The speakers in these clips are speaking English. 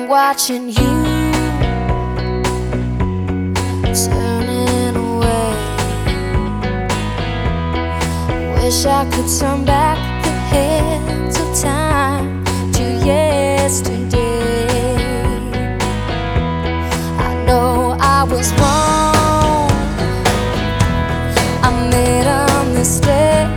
watching you turning away. Wish I could turn back the hands of time to yesterday. I know I was wrong, I made a mistake.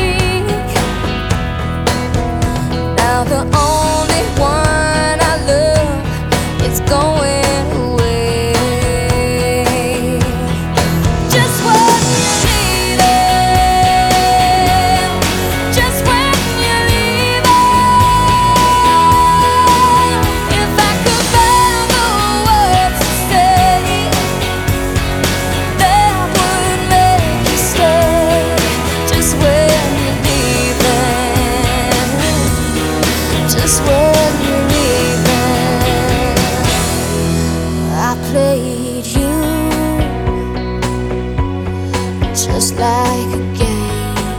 Now the only one I love is going away. Just when you're leaving, just when you're leaving, if I could find the words to say that would make you stay. Just when you're leaving, just when you're leaving, I played you just like a game,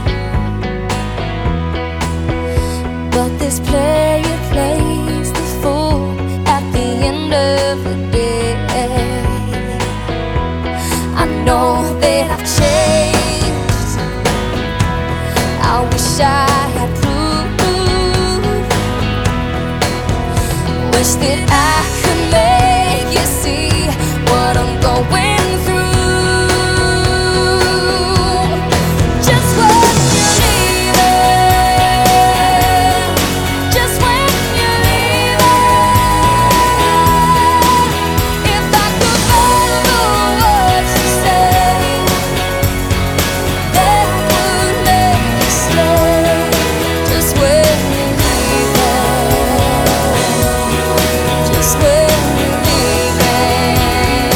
but this player plays the fool at the end of the day. I know that I've changed, I wish I had proof. Wish that I could make you see what I'm going through. Just when you're leaving, just when you're leaving, if I could find the words to say that would make you stay. Just when you're leaving, just when you're leaving,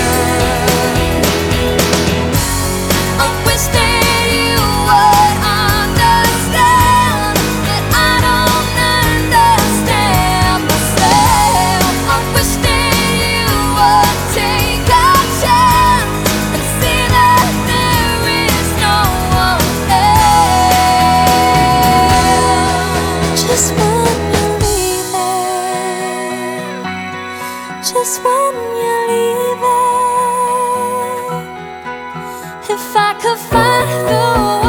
I wish that you would understand that I don't understand myself. I wish that you would take a chance and see that there is no one else. Just when you're leaving, just when you're leaving, if I could find the